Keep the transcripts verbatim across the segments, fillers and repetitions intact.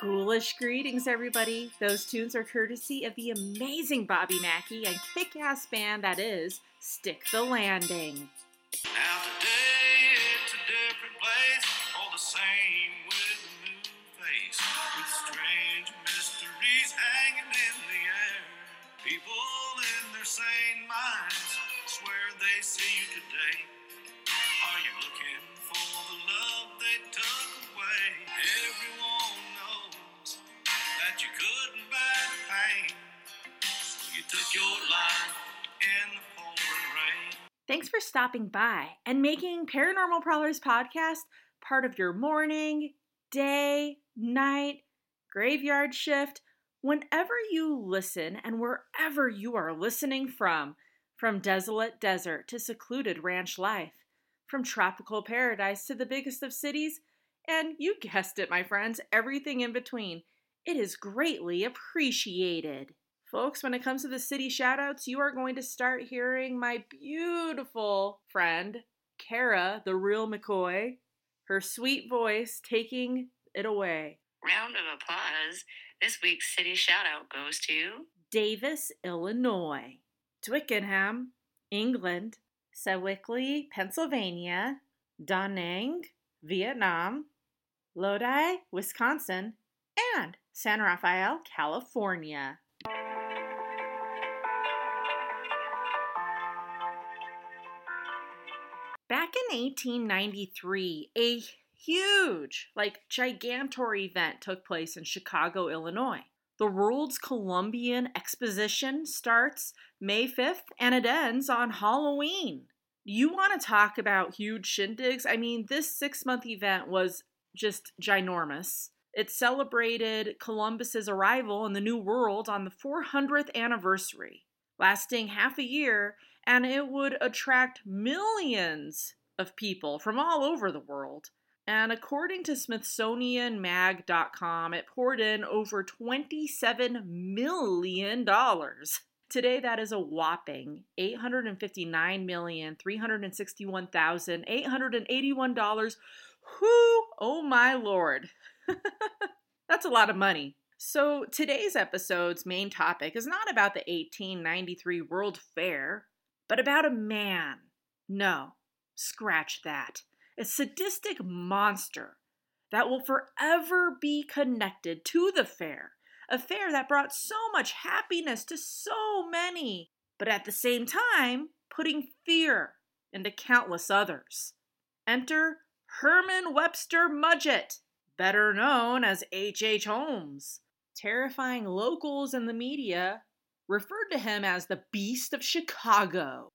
Ghoulish greetings, everybody. Those tunes are courtesy of the amazing Bobby Mackey and kick-ass band that is Stick the Landing. Now today it's a different place, all the same with a new face, with strange mysteries hanging in the air. People in their sane minds swear they see you today. Are you looking for the love they took away? Everyone knows that you couldn't bear the pain, so you took your life in the pouring rain. Thanks for stopping by and making Paranormal Prowlers podcast part of your morning, day, night, graveyard shift, whenever you listen and wherever you are listening from, from desolate desert to secluded ranch life, from tropical paradise to the biggest of cities, and you guessed it, my friends, everything in between. It is greatly appreciated. Folks, when it comes to the city shoutouts, you are going to start hearing my beautiful friend, Kara, the real McCoy, her sweet voice taking it away. Round of applause. This week's city shoutout goes to Davis, Illinois, Twickenham, England, Sewickley, Pennsylvania, Da Nang, Vietnam, Lodi, Wisconsin, and San Rafael, California. Back in eighteen ninety-three, a huge, like gigantor event took place in Chicago, Illinois. The World's Columbian Exposition starts May fifth and it ends on Halloween. You want to talk about huge shindigs? I mean, this six-month event was just ginormous. It celebrated Columbus's arrival in the New World on the four hundredth anniversary, lasting half a year, and it would attract millions of people from all over the world. And according to Smithsonian Mag dot com, it poured in over twenty-seven million dollars. Today, that is a whopping eight hundred fifty-nine million, three hundred sixty-one thousand, eight hundred eighty-one dollars. Whoo! Oh my lord. That's a lot of money. So today's episode's main topic is not about the eighteen ninety-three World Fair, but about a man. No, scratch that. A sadistic monster that will forever be connected to the fair. A fair that brought so much happiness to so many, but at the same time, putting fear into countless others. Enter Herman Webster Mudgett, better known as H H. Holmes. Terrifying locals in the media referred to him as the Beast of Chicago.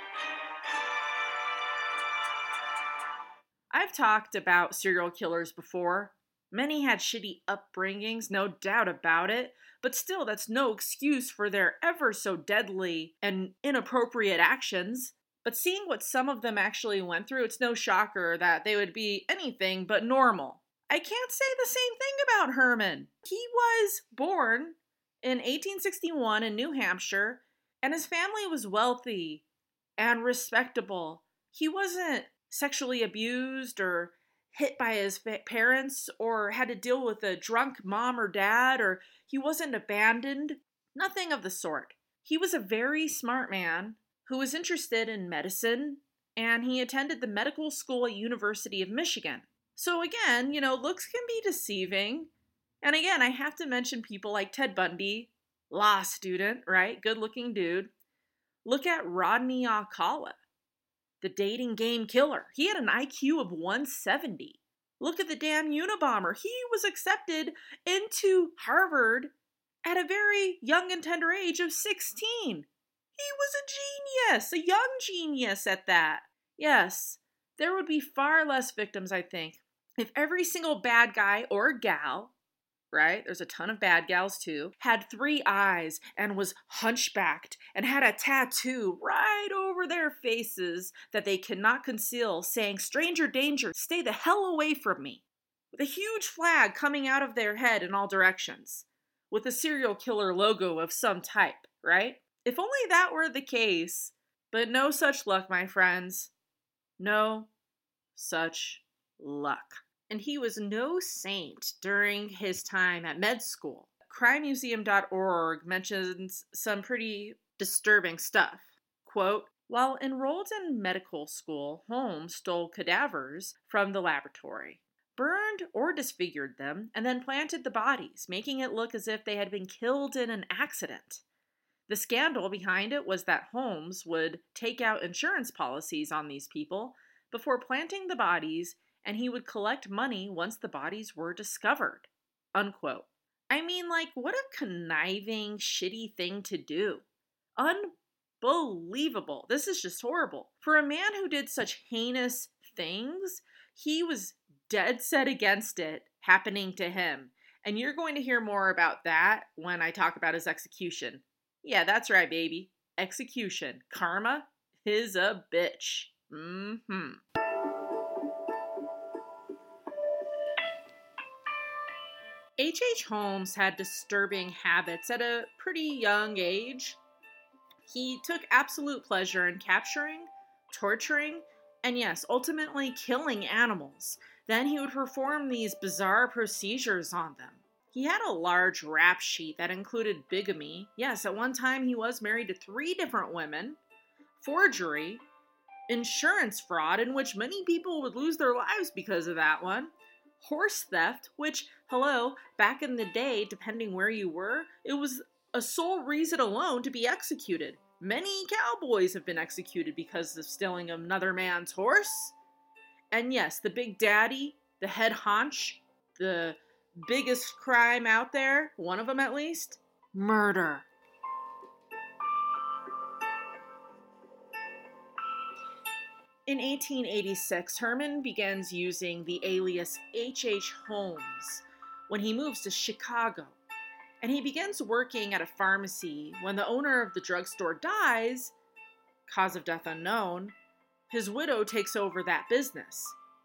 I've talked about serial killers before. Many had shitty upbringings, no doubt about it, but still that's no excuse for their ever so deadly and inappropriate actions. But seeing what some of them actually went through, it's no shocker that they would be anything but normal. I can't say the same thing about Herman. He was born in eighteen sixty-one in New Hampshire, and his family was wealthy and respectable. He wasn't sexually abused or hit by his fa- parents or had to deal with a drunk mom or dad, or he wasn't abandoned. Nothing of the sort. He was a very smart man who was interested in medicine, and he attended the medical school at University of Michigan. So again, you know, looks can be deceiving. And again, I have to mention people like Ted Bundy, law student, right? Good-looking dude. Look at Rodney Alcala, the dating game killer. He had an I Q of one seventy. Look at the damn Unabomber. He was accepted into Harvard at a very young and tender age of sixteen. He was a genius, a young genius at that. Yes, there would be far less victims, I think, if every single bad guy or gal, right, there's a ton of bad gals too, had three eyes and was hunchbacked and had a tattoo right over their faces that they cannot conceal saying, "Stranger danger, stay the hell away from me," with a huge flag coming out of their head in all directions, with a serial killer logo of some type, right? If only that were the case, but no such luck, my friends. No such luck. And he was no saint during his time at med school. crime museum dot org mentions some pretty disturbing stuff. Quote, while enrolled in medical school, Holmes stole cadavers from the laboratory, burned or disfigured them, and then planted the bodies, making it look as if they had been killed in an accident. The scandal behind it was that Holmes would take out insurance policies on these people before planting the bodies, and he would collect money once the bodies were discovered. Unquote. I mean, like, what a conniving, shitty thing to do. Unbelievable. This is just horrible. For a man who did such heinous things, he was dead set against it happening to him. And you're going to hear more about that when I talk about his execution. Yeah, that's right, baby. Execution. Karma is a bitch. Mm-hmm. H H. Holmes had disturbing habits at a pretty young age. He took absolute pleasure in capturing, torturing, and yes, ultimately killing animals. Then he would perform these bizarre procedures on them. He had a large rap sheet that included bigamy. Yes, at one time he was married to three different women, forgery, insurance fraud, in which many people would lose their lives because of that one, horse theft, which, hello, back in the day, depending where you were, it was a sole reason alone to be executed. Many cowboys have been executed because of stealing another man's horse. And yes, the big daddy, the head honch, the biggest crime out there, one of them at least, murder. In eighteen eighty-six, Herman begins using the alias H H. Holmes when he moves to Chicago. And he begins working at a pharmacy. When the owner of the drugstore dies, cause of death unknown, his widow takes over that business.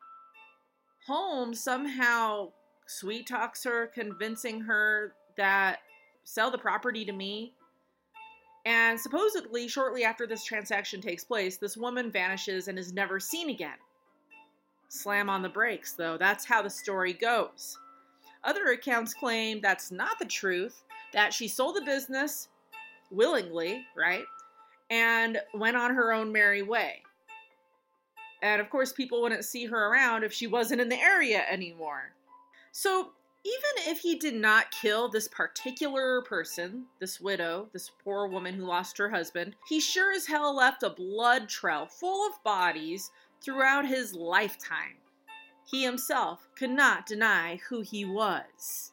Holmes somehow sweet talks her, convincing her that sell the property to me. And supposedly, shortly after this transaction takes place, this woman vanishes and is never seen again. Slam on the brakes, though. That's how the story goes. Other accounts claim that's not the truth, that she sold the business willingly, right, and went on her own merry way. And of course, people wouldn't see her around if she wasn't in the area anymore. So even if he did not kill this particular person, this widow, this poor woman who lost her husband, he sure as hell left a blood trail full of bodies throughout his lifetime. He himself could not deny who he was.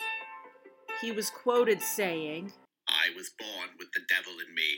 He was quoted saying, I was born with the devil in me.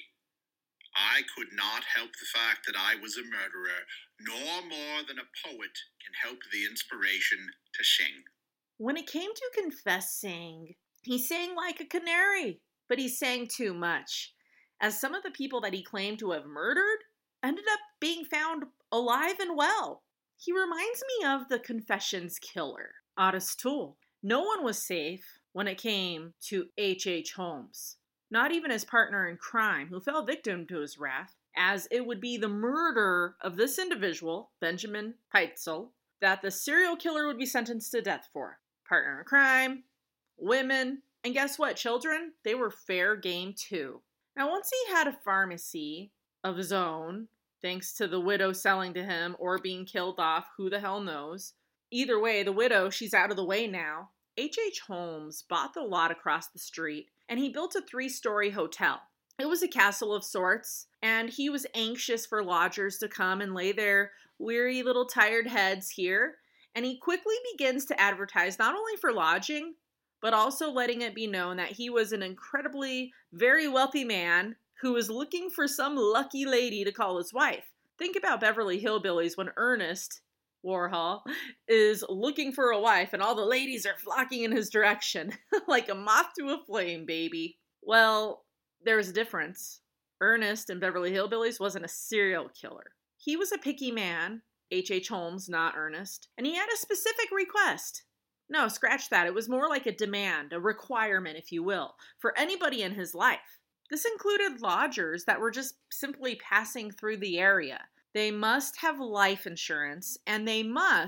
I could not help the fact that I was a murderer, nor more than a poet can help the inspiration to sing. When it came to confessing, he sang like a canary, but he sang too much, as some of the people that he claimed to have murdered ended up being found alive and well. He reminds me of the Confessions killer, Ottis Toole. No one was safe when it came to H H. Holmes, not even his partner in crime, who fell victim to his wrath, as it would be the murder of this individual, Benjamin Pitezel, that the serial killer would be sentenced to death for. Partner in crime, women, and guess what, children? They were fair game too. Now, once he had a pharmacy of his own, thanks to the widow selling to him or being killed off, who the hell knows. Either way, the widow, she's out of the way now. H H. Holmes bought the lot across the street, and he built a three-story hotel. It was a castle of sorts, and he was anxious for lodgers to come and lay their weary little tired heads here, and he quickly begins to advertise not only for lodging, but also letting it be known that he was an incredibly, very wealthy man who was looking for some lucky lady to call his wife. Think about Beverly Hillbillies when Ernest Warhol is looking for a wife and all the ladies are flocking in his direction. Like a moth to a flame, baby. Well, there's a difference. Ernest in Beverly Hillbillies wasn't a serial killer. He was a picky man, H H. Holmes, not Ernest, and he had a specific request. No, scratch that. It was more like a demand, a requirement, if you will, for anybody in his life. This included lodgers that were just simply passing through the area. They must have life insurance, and they must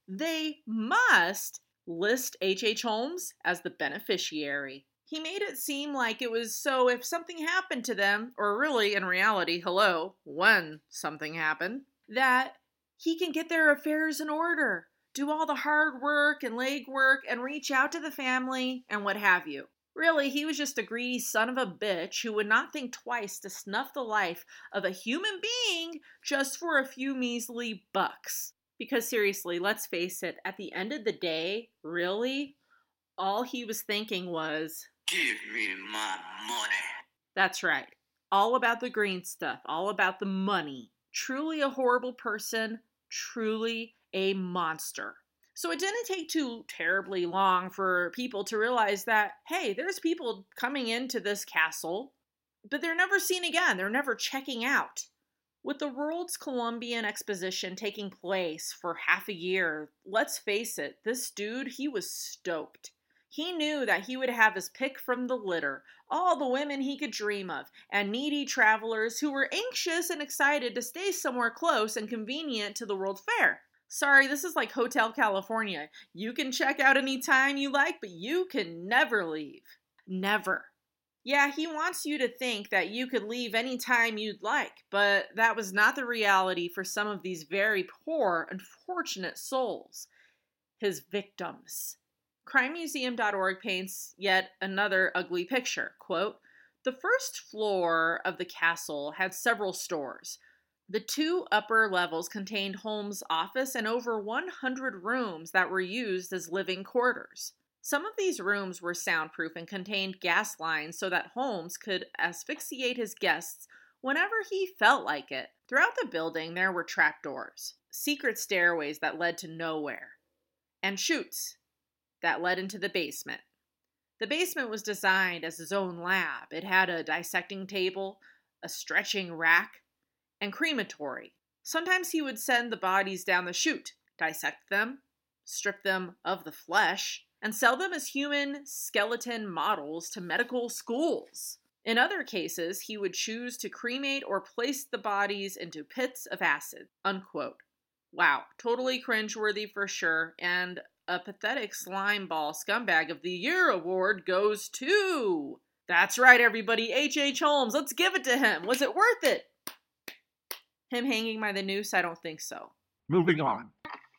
they must list H H. Holmes as the beneficiary. He made it seem like it was so if something happened to them, or really in reality, hello, when something happened, that he can get their affairs in order, do all the hard work and legwork, and reach out to the family and what have you. Really, he was just a greedy son of a bitch who would not think twice to snuff the life of a human being just for a few measly bucks. Because seriously, let's face it, at the end of the day, really, all he was thinking was, Give me my money. that's right. All about the green stuff, all about the money. Truly a horrible person, truly a monster. So it didn't take too terribly long for people to realize that, hey, there's people coming into this castle, but they're never seen again. They're never checking out. With the World's Columbian Exposition taking place for half a year, let's face it, this dude, he was stoked. He knew that he would have his pick from the litter, all the women he could dream of, and needy travelers who were anxious and excited to stay somewhere close and convenient to the World Fair. Sorry, this is like Hotel California. You can check out any time you like, but you can never leave. Never. Yeah, he wants you to think that you could leave any time you'd like, but that was not the reality for some of these very poor, unfortunate souls. His victims. crime museum dot org paints yet another ugly picture. Quote, the first floor of the castle had several stores. The two upper levels contained Holmes' office and over one hundred rooms that were used as living quarters. Some of these rooms were soundproof and contained gas lines so that Holmes could asphyxiate his guests whenever he felt like it. Throughout the building, there were trapdoors, secret stairways that led to nowhere, and chutes that led into the basement. The basement was designed as his own lab. It had a dissecting table, a stretching rack, and crematory. Sometimes he would send the bodies down the chute, dissect them, strip them of the flesh, and sell them as human skeleton models to medical schools. In other cases, he would choose to cremate or place the bodies into pits of acid. Unquote. Wow, totally cringeworthy for sure, and a pathetic slime ball scumbag of the year award goes to... That's right, everybody, H H. Holmes. Let's give it to him. Was it worth it? Him hanging by the noose? I don't think so. Moving on.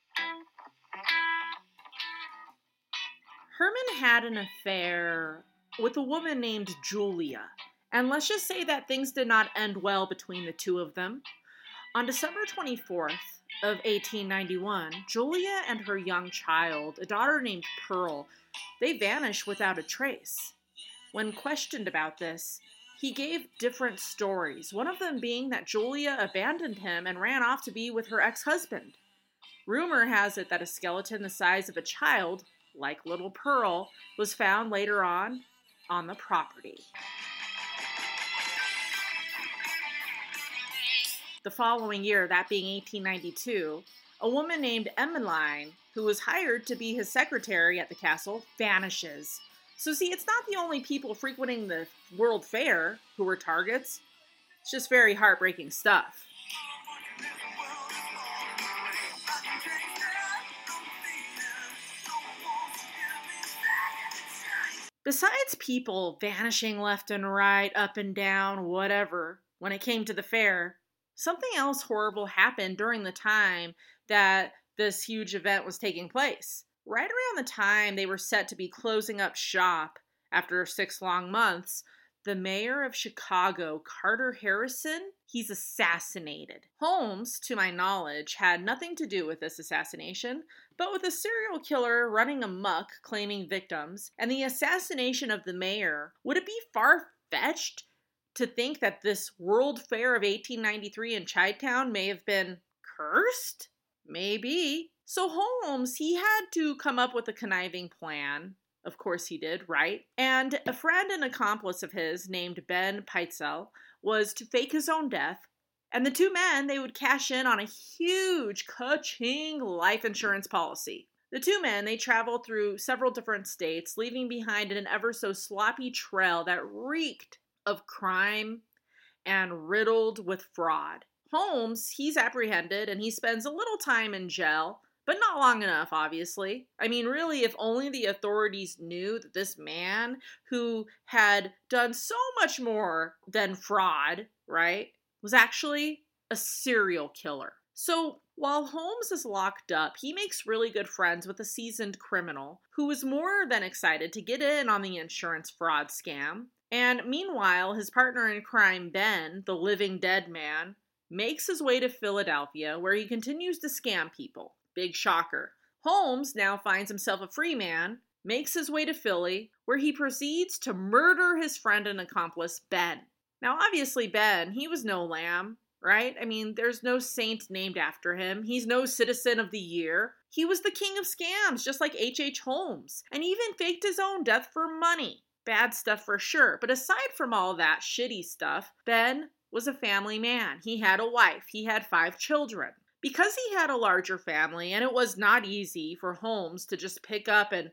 Herman had an affair with a woman named Julia, and let's just say that things did not end well between the two of them. On December twenty-fourth of eighteen ninety-one, Julia and her young child, a daughter named Pearl, they vanished without a trace. When questioned about this, he gave different stories, one of them being that Julia abandoned him and ran off to be with her ex-husband. Rumor has it that a skeleton the size of a child, like little Pearl, was found later on on the property. The following year, that being eighteen ninety-two, a woman named Emmeline, who was hired to be his secretary at the castle, vanishes. So see, it's not the only people frequenting the World Fair who were targets. It's just very heartbreaking stuff. Besides people vanishing left and right, up and down, whatever, when it came to the fair, something else horrible happened during the time that this huge event was taking place. Right around the time they were set to be closing up shop after six long months, the mayor of Chicago, Carter Harrison, he's assassinated. Holmes, to my knowledge, had nothing to do with this assassination, but with a serial killer running amok claiming victims and the assassination of the mayor, would it be far-fetched to think that this World Fair of eighteen ninety-three in Chi-Town may have been cursed? Maybe. So Holmes, he had to come up with a conniving plan. Of course he did, right? And a friend and accomplice of his named Ben Peitzel was to fake his own death. And the two men, they would cash in on a huge ka-ching life insurance policy. The two men, they traveled through several different states, leaving behind an ever so sloppy trail that reeked of crime and riddled with fraud. Holmes, he's apprehended and he spends a little time in jail, But not long enough, obviously. I mean, really, if only the authorities knew that this man who had done so much more than fraud, right, was actually a serial killer. So while Holmes is locked up, he makes really good friends with a seasoned criminal who is more than excited to get in on the insurance fraud scam. And meanwhile, his partner in crime, Ben, the living dead man, makes his way to Philadelphia, where he continues to scam people. Big shocker. Holmes now finds himself a free man, makes his way to Philly, where he proceeds to murder his friend and accomplice, Ben. Now, obviously, Ben, he was no lamb, right? I mean, there's no saint named after him. He's no citizen of the year. He was the king of scams, just like H H. Holmes, and even faked his own death for money. Bad stuff for sure. But aside from all that shitty stuff, Ben was a family man. He had a wife. He had five children. Because he had a larger family, and it was not easy for Holmes to just pick up and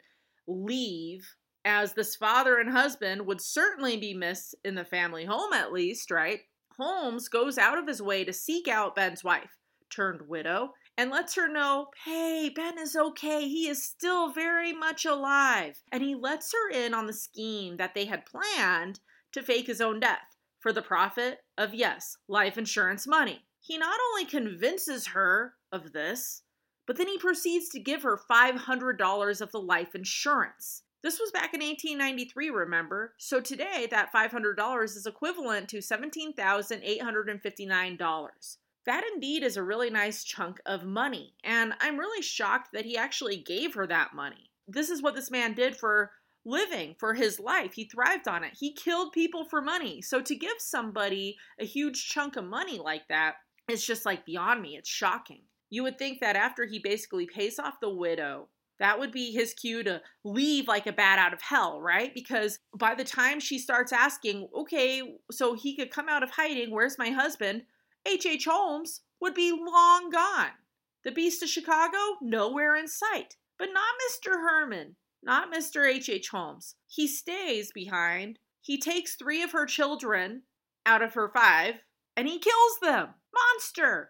leave, as this father and husband would certainly be missed in the family home at least, right? Holmes goes out of his way to seek out Ben's wife, turned widow, and lets her know, hey, Ben is okay. He is still very much alive. And he lets her in on the scheme that they had planned to fake his own death for the profit of, yes, life insurance money. He not only convinces her of this, but then he proceeds to give her five hundred dollars of the life insurance. This was back in eighteen ninety-three, remember? So today, that five hundred dollars is equivalent to seventeen thousand eight hundred fifty-nine dollars. That indeed is a really nice chunk of money, and I'm really shocked that he actually gave her that money. This is what this man did for living, for his life. He thrived on it. He killed people for money. So to give somebody a huge chunk of money like that, it's just like beyond me. It's shocking. You would think that after he basically pays off the widow, that would be his cue to leave like a bat out of hell, right? Because by the time she starts asking, okay, so he could come out of hiding, where's my husband? H H. Holmes would be long gone. The Beast of Chicago, nowhere in sight. But not Mister Herman, not Mister H H. Holmes. He stays behind. He takes three of her children out of her five, and he kills them. Monster!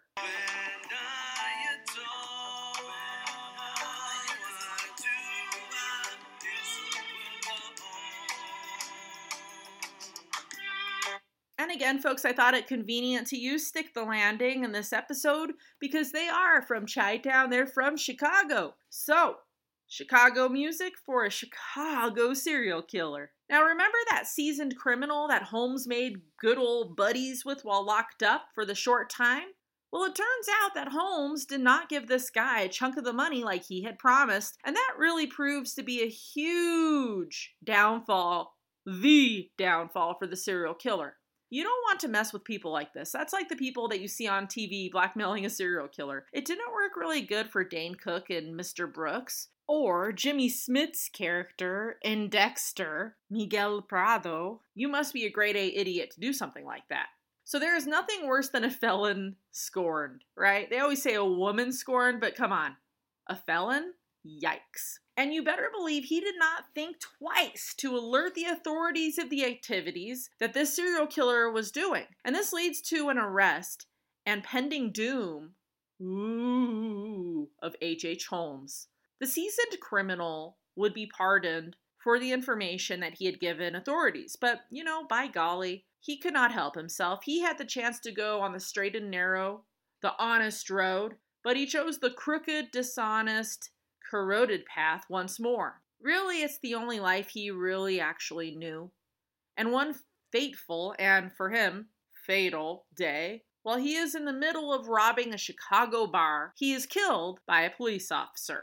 And again, folks, I thought it convenient to use Stick the Landing in this episode because they are from Chi-Town. They're from Chicago. So, Chicago music for a Chicago serial killer. Now, remember that seasoned criminal that Holmes made good old buddies with while locked up for the short time? Well, it turns out that Holmes did not give this guy a chunk of the money like he had promised, and that really proves to be a huge downfall, the downfall for the serial killer. You don't want to mess with people like this. That's like the people that you see on T V blackmailing a serial killer. It didn't work really good for Dane Cook and Mister Brooks, or Jimmy Smith's character in Dexter, Miguel Prado. You must be a grade A idiot to do something like that. So there is nothing worse than a felon scorned, right? They always say a woman scorned, but come on. A felon? Yikes. And you better believe he did not think twice to alert the authorities of the activities that this serial killer was doing. And this leads to an arrest and pending doom, ooh, of H H. Holmes. The seasoned criminal would be pardoned for the information that he had given authorities. But, you know, by golly, he could not help himself. He had the chance to go on the straight and narrow, the honest road, but he chose the crooked, dishonest, corroded path once more. Really, it's the only life he really actually knew. And one fateful, and for him, fatal day, while he is in the middle of robbing a Chicago bar, he is killed by a police officer.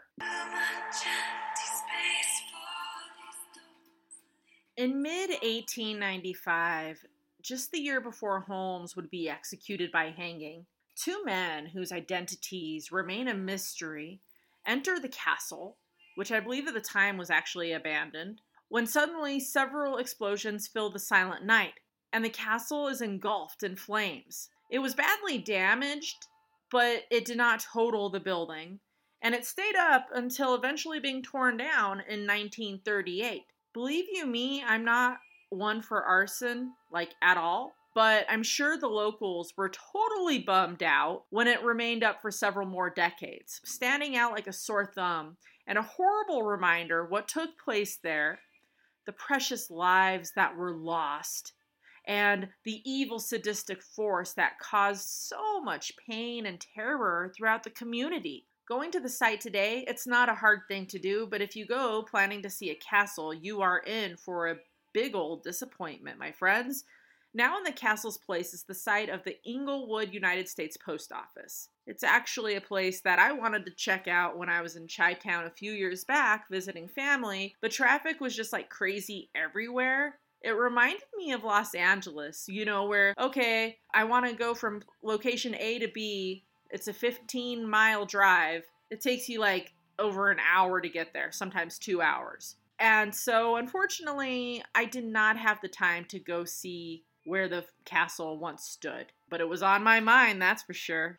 In mid eighteen ninety-five, just the year before Holmes would be executed by hanging, two men whose identities remain a mystery enter the castle, which I believe at the time was actually abandoned, when suddenly several explosions fill the silent night, and the castle is engulfed in flames. It was badly damaged, but it did not total the building, and it stayed up until eventually being torn down in nineteen thirty-eight. Believe you me, I'm not one for arson, like at all, but I'm sure the locals were totally bummed out when it remained up for several more decades, standing out like a sore thumb and a horrible reminder of what took place there, the precious lives that were lost, and the evil sadistic force that caused so much pain and terror throughout the community. Going to the site today, it's not a hard thing to do, but if you go planning to see a castle, you are in for a big old disappointment, my friends. Now in the castle's place is the site of the Inglewood United States Post Office. It's actually a place that I wanted to check out when I was in Chi-Town a few years back visiting family, but traffic was just like crazy everywhere. It reminded me of Los Angeles, you know, where, okay, I want to go from location A to B. It's a fifteen mile drive. It takes you like over an hour to get there, sometimes two hours. And so unfortunately, I did not have the time to go see where the castle once stood. But it was on my mind, that's for sure.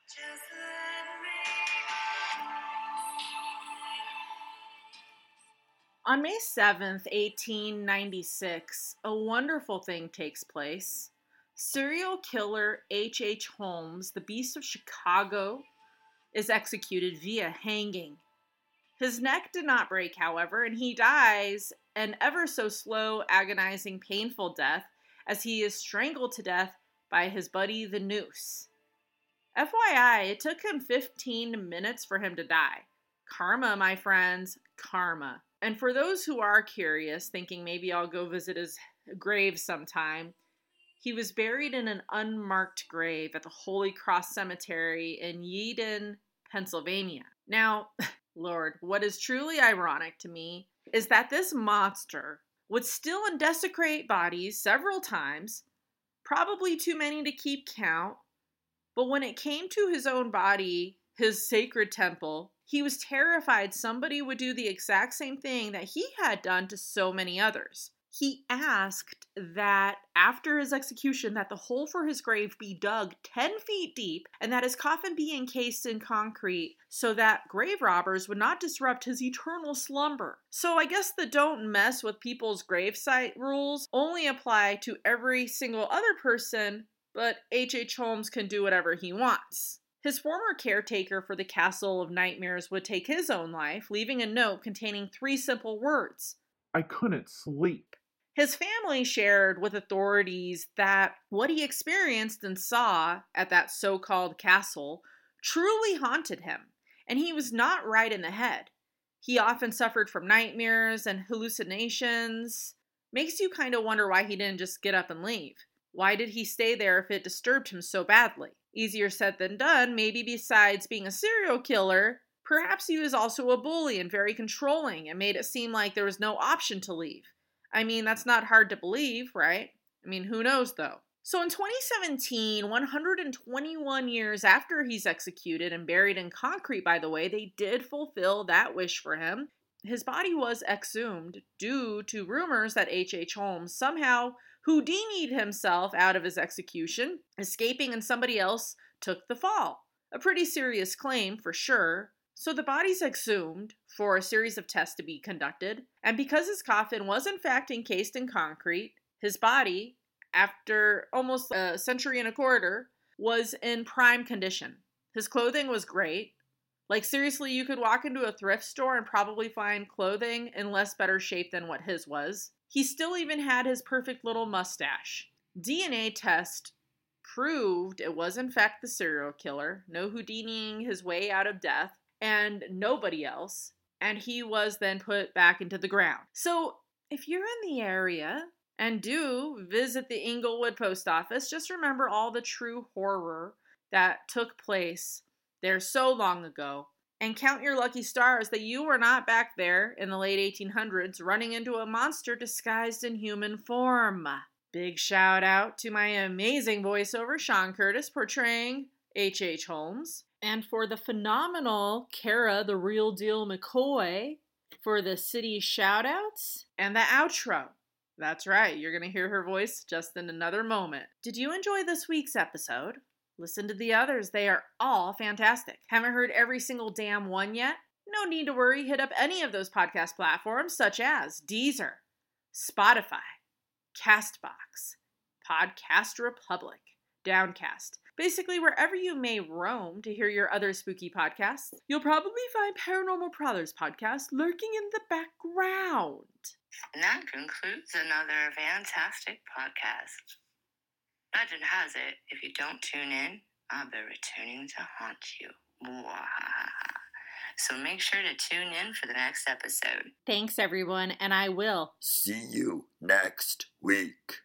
On May seventh, eighteen ninety-six, a wonderful thing takes place. Serial killer H H. Holmes, the Beast of Chicago, is executed via hanging. His neck did not break, however, and he dies an ever so slow, agonizing, painful death as he is strangled to death by his buddy the Noose. F Y I, it took him fifteen minutes for him to die. Karma, my friends, karma. And for those who are curious, thinking maybe I'll go visit his grave sometime, he was buried in an unmarked grave at the Holy Cross Cemetery in Yeadon, Pennsylvania. Now, Lord, what is truly ironic to me is that this monster would steal and desecrate bodies several times, probably too many to keep count, but when it came to his own body, his sacred temple, he was terrified somebody would do the exact same thing that he had done to so many others. He asked that after his execution that the hole for his grave be dug ten feet deep and that his coffin be encased in concrete so that grave robbers would not disrupt his eternal slumber. So I guess the don't mess with people's gravesite rules only apply to every single other person, but H H. Holmes can do whatever he wants. His former caretaker for the Castle of Nightmares would take his own life, leaving a note containing three simple words: I couldn't sleep. His family shared with authorities that what he experienced and saw at that so-called castle truly haunted him, and he was not right in the head. He often suffered from nightmares and hallucinations. Makes you kind of wonder why he didn't just get up and leave. Why did he stay there if it disturbed him so badly? Easier said than done. Maybe besides being a serial killer, perhaps he was also a bully and very controlling and made it seem like there was no option to leave. I mean, that's not hard to believe, right? I mean, who knows though? So in twenty seventeen, one hundred twenty-one years after he's executed and buried in concrete, by the way, they did fulfill that wish for him. His body was exhumed due to rumors that H H. Holmes somehow Houdini'd himself out of his execution, escaping, and somebody else took the fall. A pretty serious claim for sure. So the body's exhumed for a series of tests to be conducted, and because his coffin was in fact encased in concrete, his body, after almost a century and a quarter, was in prime condition. His clothing was great. Like seriously, you could walk into a thrift store and probably find clothing in less better shape than what his was. He still even had his perfect little mustache. D N A test proved it was in fact the serial killer, no Houdiniing his way out of death, and nobody else, and he was then put back into the ground. So if you're in the area and do visit the Inglewood Post Office, just remember all the true horror that took place there so long ago, and count your lucky stars that you were not back there in the late eighteen hundreds running into a monster disguised in human form. Big shout out to my amazing voiceover, Sean Curtis, portraying H H. Holmes, and for the phenomenal Kara the Real Deal McCoy for the city shout outs and the outro. That's right, you're going to hear her voice just in another moment. Did you enjoy this week's episode? Listen to the others. They are all fantastic. Haven't heard every single damn one yet? No need to worry. Hit up any of those podcast platforms such as Deezer, Spotify, Castbox, Podcast Republic, Downcast. Basically, wherever you may roam to hear your other spooky podcasts, you'll probably find Paranormal Prowlers podcast lurking in the background. And that concludes another fantastic podcast. Legend has it, if you don't tune in, I'll be returning to haunt you. Mwahaha. So make sure to tune in for the next episode. Thanks, everyone, and I will See you next week.